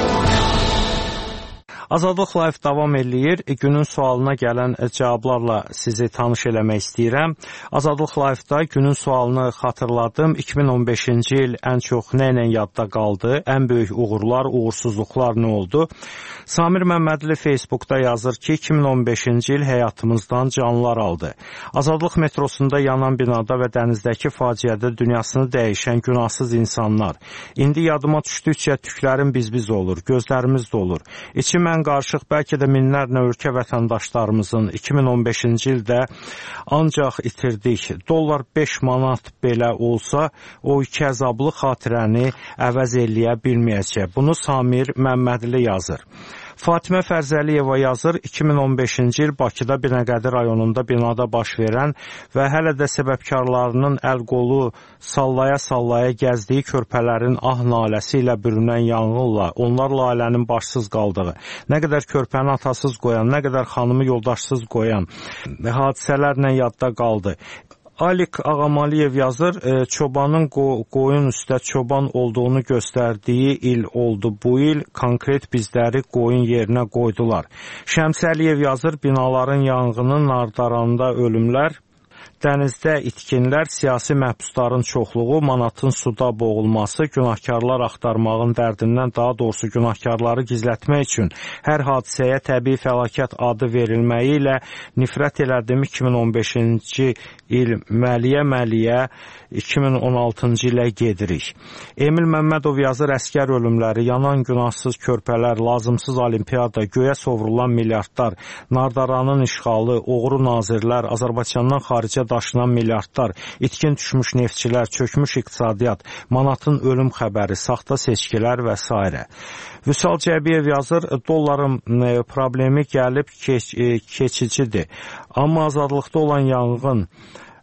Azadlıq Live davam eləyir. Günün sualına gələn cavablarla sizi tanış eləmək istəyirəm. Azadlıq Live-da günün sualını xatırladım. iki min on beşinci il ən çox nə ilə yadda qaldı? Ən böyük uğurlar, uğursuzluqlar nə oldu? Samir Məmmədli Facebookda yazır ki, iki min on beşinci il həyatımızdan canlar aldı. Azadlıq metrosunda yanan binada və dənizdəki faciədə dünyasını dəyişən günahsız insanlar. İndi yadıma düşdükcə tüklərim biz-biz olur, gözlərimiz dolur. İçim ən qarışıq bəlkə də minlərlə ölkə vətəndaşlarımızın iki min on beşinci ildə ancaq itirdik. Dollar beş manat belə olsa, o iki əzablı xatirəni əvəz eləyə bilməyəcək. Bunu Samir Məmmədli yazır. Fatimə Fərzəliyeva yazır, iki min on beşinci il Bakıda Binəqədi rayonunda binada baş verən və hələ də səbəbkarlarının əl-qolu sallaya-sallaya gəzdiyi körpələrin ah naləsi ilə bürünən yanğınla, onlarla ailənin başsız qaldığı, nə qədər körpəni atasız qoyan, nə qədər xanımı yoldaşsız qoyan hadisələrlə yadda qaldı. Alik Ağamaliyev yazır, e, çobanın qo qoyun üstə çoban olduğunu göstərdiyi il oldu bu il, konkret bizləri qoyun yerinə qoydular. Şəms Əliyev yazır, binaların yanğını, nardaranda ölümlər, dənizdə itkinlər, siyasi məhbusların çoxluğu, manatın suda boğulması, günahkarlar axtarmağın dərdindən, daha doğrusu günahkarları gizlətmək üçün hər hadisəyə təbii fəlakət adı verilməyi ilə nifrət elədim. iki min on beşinci il məliyə-məliyə iki min on altıncı ilə gedirik. Emil Məmmədov yazır, əskər ölümləri, yanan günahsız körpələr, lazımsız olimpiyada, göyə sovrulan milyardlar, nardaranın işğalı, oğru nazirlər, Azərbaycandan xaricə daşınan milyardlar, itkin düşmüş neftçilər, çökmüş iqtisadiyyat, manatın ölüm xəbəri, saxta seçkilər və s. Vüsal Cəbiyev yazır, dolların problemi gəlib keç keçicidir. Amma azadlıqda olan yanğın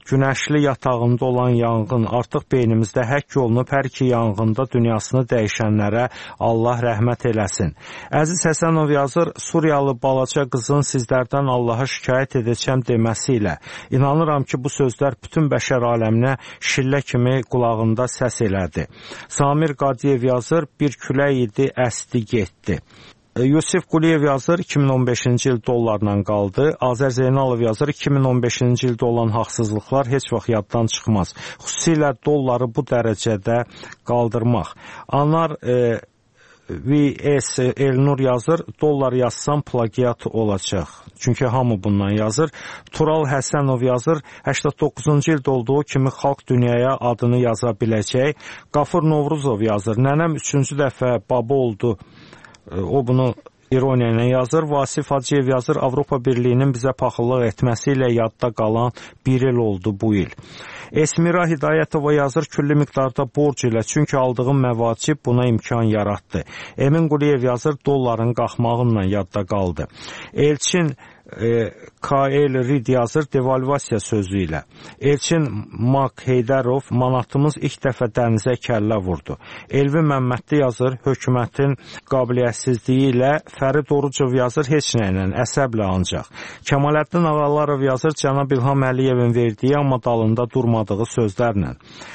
günəşli yatağında olan yanğın artıq beynimizdə həkk olunub, hər iki yanğında dünyasını dəyişənlərə Allah rəhmət eləsin. Əziz Həsənov yazır, Suriyalı balaca qızın sizlərdən Allaha şikayət edəcəm deməsi ilə inanıram ki, bu sözlər bütün bəşər aləminə şillə kimi qulağında səs elədi. Samir Qadiyev yazır, bir külək idi, əsdi getdi. Yusif Quliyev yazır, iki min on beşinci il dollarla qaldı. Azər Zeynalov yazır, iki min on beşinci ildə olan haqsızlıqlar heç vaxt yaddan çıxmaz. Xüsusilə dolları bu dərəcədə qaldırmaq. Anar e, V S Elnur yazır, dollar yazsam plagiat olacaq. Çünki hamı bundan yazır. Tural Həsənov yazır, səksən doqquzuncu ildə olduğu kimi xalq dünyaya adını yaza biləcək. Qafur Novruzov yazır, nənəm üçüncü dəfə baba oldu. O bunu ironiya ilə yazır. Vasif Hacıyev yazır, Avropa Birliyinin bizə paxıllıq etməsi ilə yadda qalan bir il oldu bu il. Esmira Hidayətova yazır, külli miqdarda borc ilə, çünki aldığım məvacib buna imkan yaratdı. Emin Quliyev yazır, dolların qalxmağınla yadda qaldı. Elçin e, K L Rid yazır, devalvasiya sözü ilə. Elçin Mak Heydərov, manatımız ilk dəfə dənizə kəllə vurdu. Elvi Məmmədli yazır, hökumətin qabiliyyətsizliyi ilə. Fərid Orucov yazır, heç nə ilə, əsəblə ancaq. Kəmaləddin Ağalarov yazır, Cənab İlham Əliyevin verdiyi, amma dalında durmadığı sözlərlə.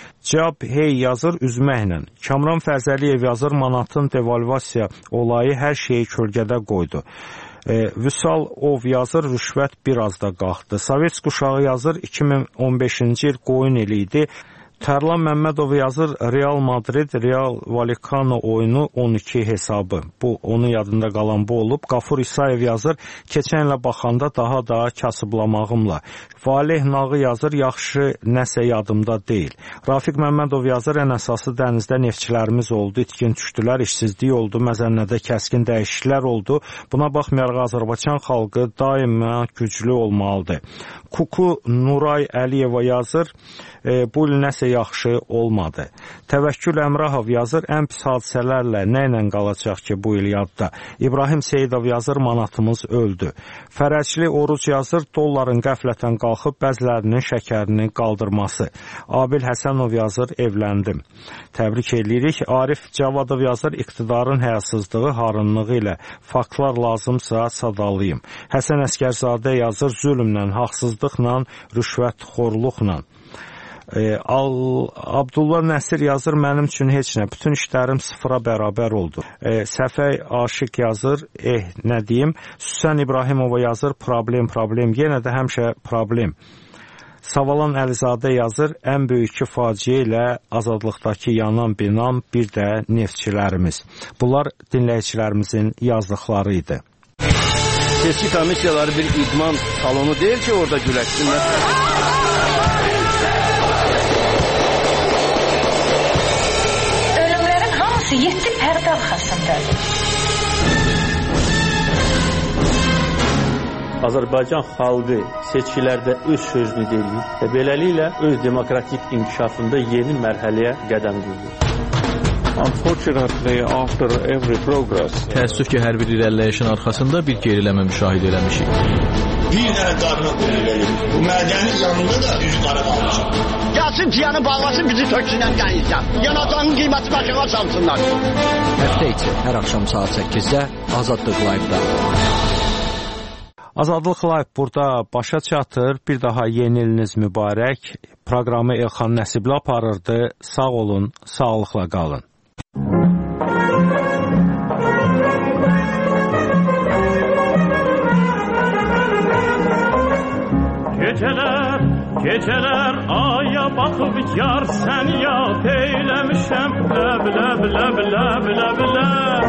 Cab Hey yazır, üzməklə. Kamran Fərzəliyev yazır, manatın devalvasiya olayı hər şeyi kölgədə qoydu. E, Vüsal Ov yazır, rüşvət biraz da qalxdı. Sovet quşağı yazır, iki min on beşinci il qoyun ili idi. Tərlan Məmmədov yazır, Real Madrid, Real Vallecano oyunu on iki hesabı. Bu, onun yadında qalan bu olub. Qafur İsayev yazır, keçən ilə baxanda daha da kasıblamağımla. Valeh Nağı yazır, yaxşı nəsə yadımda deyil. Rafiq Məmmədov yazır, ən əsası dənizdə neftçilərimiz oldu, itkin düşdülər, işsizlik oldu, məzənnədə kəskin dəyişikliklər oldu. Buna baxmayaraq Azərbaycan xalqı daima güclü olmalıdır. Kuku Nuray Əliyeva yazır, e, bu il nəsə yaxşı olmadı. Təvəkkül Əmrahov yazır, ən pis hadisələrlə nə ilə qalacaq ki bu il yadda. İbrahim Seyidov yazır, manatımız öldü. Fərəcli Oruc yazır, dolların qəflətən qalxıb bəzilərinin şəkərini qaldırması. Abil Həsənov yazır, evləndim. Təbrik edirik. Arif Cavadov yazır, iqtidarın həyasızlığı, harınlığı ilə faktlar lazımsa sadalayım. Həsən Əskərzadə yazır, zülmlə, haqsızlıqla, rüşvətxorluqla. E, Al, Abdullah Nəsir yazır, mənim üçün heç nə, bütün işlərim sıfıra bərabər oldu. E, Səfəy Aşıq yazır, eh, nə deyim. Süsən İbrahimova yazır, problem, problem, yenə də həmişə problem. Savalan Əlizadə yazır, ən böyük faciə ilə azadlıqdakı yanan binam, bir də neftçilərimiz. Bunlar dinləyicilərimizin yazdıqları idi. Seçki komissiyaları bir idman salonu deyil ki, orada güləşsinlər. Yeddi pərdə arxasındadır. Azərbaycan xalqı seçkilərdə öz sözünü deyir və beləliklə öz demokratik inkişafında yeni mərhələyə qədəm qoyur. Unfortunately, after every progress, təəssüf ki, hər bir irəliləyişin arxasında bir geriləmə müşahidə eləmişik. Bir dənə qarına qoyulur. Bu mədəni canında da üz qara qalmışıq. Gəlsin ciyanı bağlasın, bizi töksünən qəyizdən. Yanacağın qiyməti başına salsınlar. Həftə içi hər axşam saat səkkizdə Azadlıq Live-da. Azadlıq Live burada başa çatır. Bir daha yeni iliniz mübarək. Proqramı Elxan Nəsibli aparırdı. Sağ olun, sağlıqla qalın. Gecələr, gecələr aya baxıb yar sən yad eyləmişəm, ləb, ləb, ləb, ləb, ləb, ləb.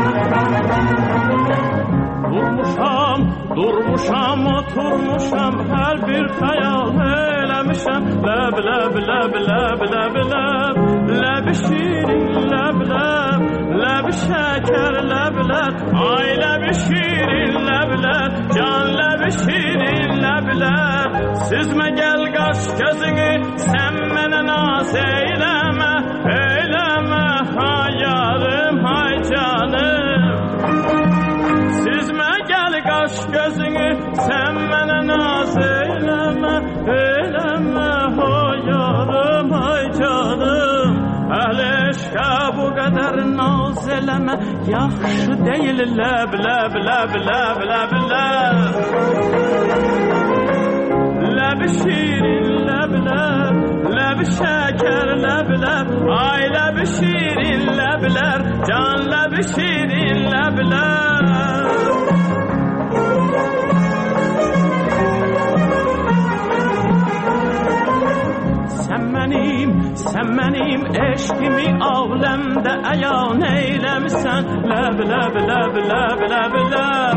Durmuşam, durmuşam, oturmuşam, hər bir xəyal eləmişəm, ləb, ləb, ləb, ləb, ləb, ləb. Ləbi şirin, ləb, ləb, ləbi şəkər, ləb, ləb. Ay ləbi şirin, ləb, ləb, can ləbi şirin, ləb, ləb. Süzmə gəl qaş gözünü, sən mənə naz eyləmə, eyləmə, hay yarım, hay canım. Süzmə gəl qaş gözünü, sən mənə naz eyləmə, eyləmə. qədər naz eləmə, yaxşı deyil ləb, ləb, ləb, ləb, ləb, ləb. Ləb şirin, ləb, ləb, ləb şəkər, ləb, ləb, ay ləb şirin, ləb, ləb, can ləb şirin, ləb, ləb. Sən mənim, sən mənim eşqimi aləmdə əyan eyləmisən, ləb, ləb, ləb, ləb, ləb, ləb.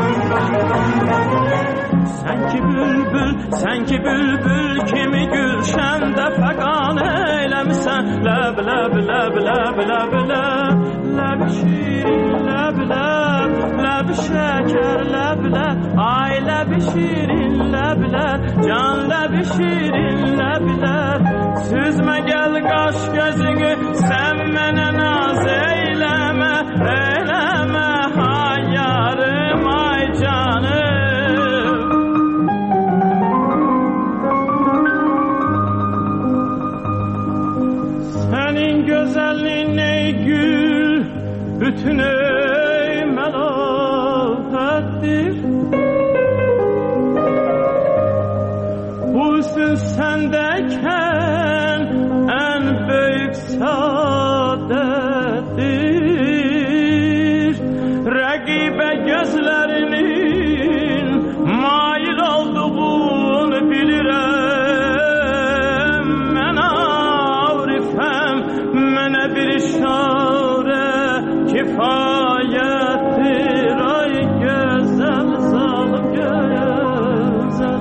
Sən ki bülbül, sən ki bülbül kimi gülşəndə fəqan eyləmisən, ləb, ləb, ləb, ləb, ləb, ləb. Ləb şirin, ləb, ləb, ləb şəkər, ləb, ləb, ay ləb şirin, ləb, ləb, can ləb şirin, ləb, ləb. Süzmə gəl qaş gözünü, sən mənə naz eyləmə, eyləmə, ay yarım, ay canım. Sənin gözəlliyin ey gül, bütün ey məlafətdir. Bu hüsn səndəykən ən böyük saadətdir. Rəqibə gözlərinin mail olduğunu bilirəm. Mən arifəm, mənə bir işarə kifayətdir. Ay gözəl zalım gözəl.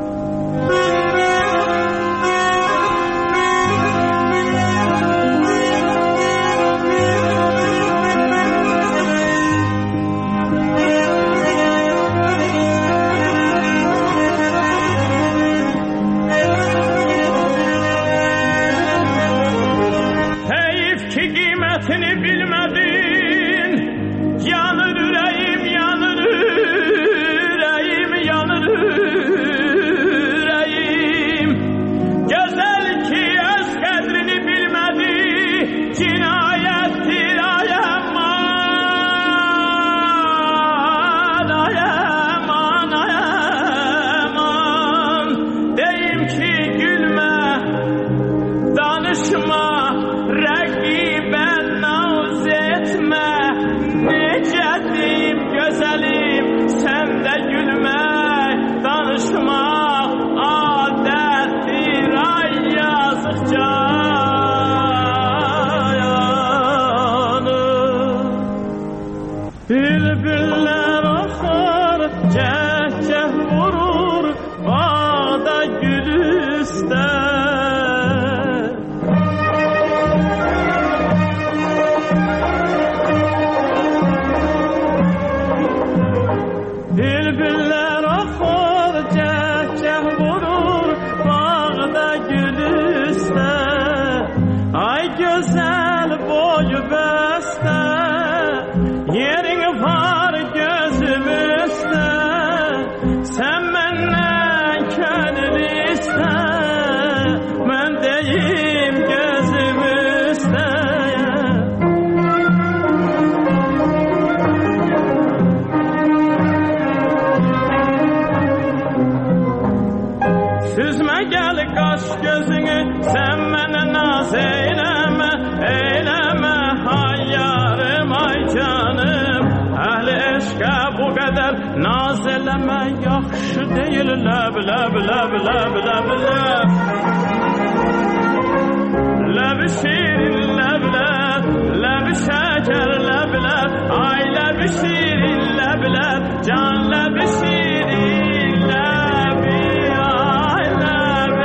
Bilmədin, yanır ürəyim, yanır ürəyim, yanır ürəyim. Gözəl ki öz qədrini bilmədi, cinayətdir ay aman, ay aman, ay aman. Deyim ki gülmə, danışma, rəqibə naz etmə, necədim, gözəlim, sən də gülmək, danışmaq adətdir, ay yazıq canım. Bülbüllər axar, cəh-cəh vurur, bağda gül üstə. Bülbüllər axar, cəh-cəh vurur, bağda gül üstə. Ay gözəl boyu bəstə, yerin var gözüm üstə. Sən məndən könül istə, mən deyim gözüm üstə. Süzmə gəl qaş gözünü, sən mənə naz eyləmə, eyləmə, ay yarım, ay canım. Əhli eşqə bu qədər naz eləmə, yaxşı deyil, ləb, ləb, ləb, ləb, ləb, ləb. Ləb şirin, ləb, ləb, ləb şəkər, ləb, ləb, ay ləb şirin, ləb, ləb, can ləb şirin, ləb, ay ləb,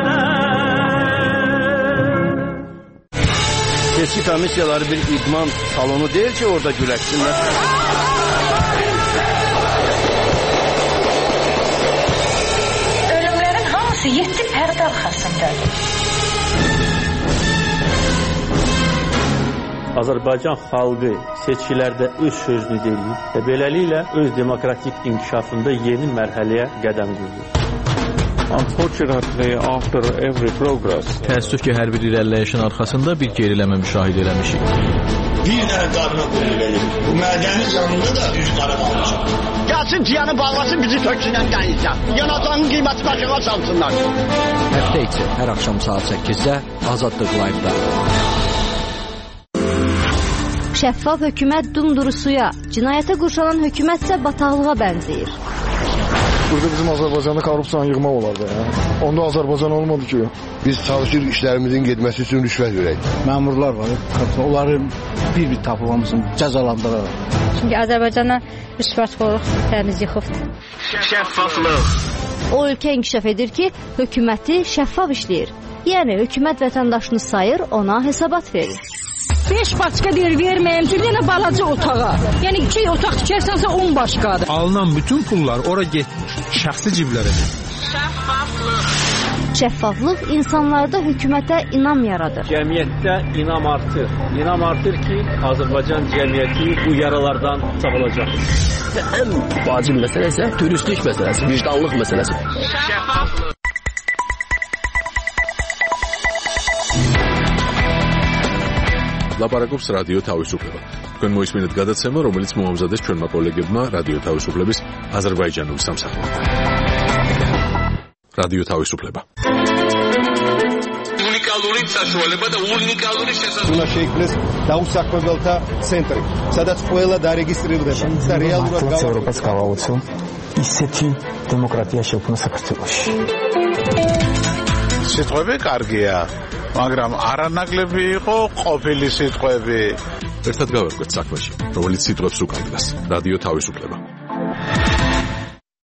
ləb. Seçki komissiyaları bir idman salonu deyil ki orada güləşsinlər. Ölümlərin hamısı yeddi pərdə arxasındadır. Azərbaycan xalqı seçkilərdə öz sözünü deyir və beləliklə öz demokratik inkişafında yeni mərhələyə qədəm qoyur. Unfortunately, after every progress, təəssüf ki, hər bir irəliləyişin arxasında bir geriləmə müşahidə eləmişik. Bir dənə qarına qulluq edir. Bu mədənin yanında da üç qara qalmışam. Gəlsin ciyanı bağlasın, bizi töksünən dənizdən. Yanacağın qiyməti başına salsınlar. Həftə içi hər axşam saat səkkizdə Azadlıq Live-da. Şəffaf hökumət dumduru suya, cinayətə qurşanan hökumət isə bataqlığa bənzəyir. Burada bizim Azərbaycanda korrupsiyanı yığmaq olardı ya. Onda Azərbaycan olmadı ki. Biz çalışır işlərimizin getməsi üçün rüşvət verək. Məmurlar var, onları bir-bir tapılmasın, cəzalandıraraq. Çünki Azərbaycana rüşvətxorluq təmiz yıxıbdır. Şəffaflıq. O ölkə inkişaf edir ki, hökuməti şəffaf işləyir. Yəni hökumət vətəndaşını sayır, ona hesabat verir. beş başqa yer verməyəm ki, yenə balaca otağa. Yəni iki otaq tikərsənsə on başqadır. Alınan bütün pullar ora getmir, şəxsi ciblərədir. Şəffaflıq. Şəffaflıq insanlarda hökumətə inam yaradır. Cəmiyyətdə inam artır. İnam artır ki, Azərbaycan cəmiyyəti bu yaralardan sağalacaq. Ən vacib məsələ isə dürüstlük məsələsi, vicdanlıq məsələsi. Şəffaflıq. ლაპარაკობს რადიო თავისუფლება. თქვენ მოისმინეთ გადაცემა, რომელიც მოამზადეს ჩვენმა კოლეგებმა რადიო თავისუფლების აზერბაიჯანული სამსახურით. რადიო თავისუფლება. უნიკალური საშუალება და უნიკალური შესაძლებლობა. უნდა შეიქმნეს დაუსაქმებელთა ცენტრი, სადაც ყველა დარეგისტრირდება და რეალურად ევროპას გავაუწო ისეთი დემოკრატია შექმნა საქართველოში. სიტყვები კარგია, მაგრამ არანაკლები იყო ყოფილი სიტყვები. ერთად გავერკვეთ საქმეში, რომელიც სიტყვებს უკავშირდება. რადიო თავისუფლება.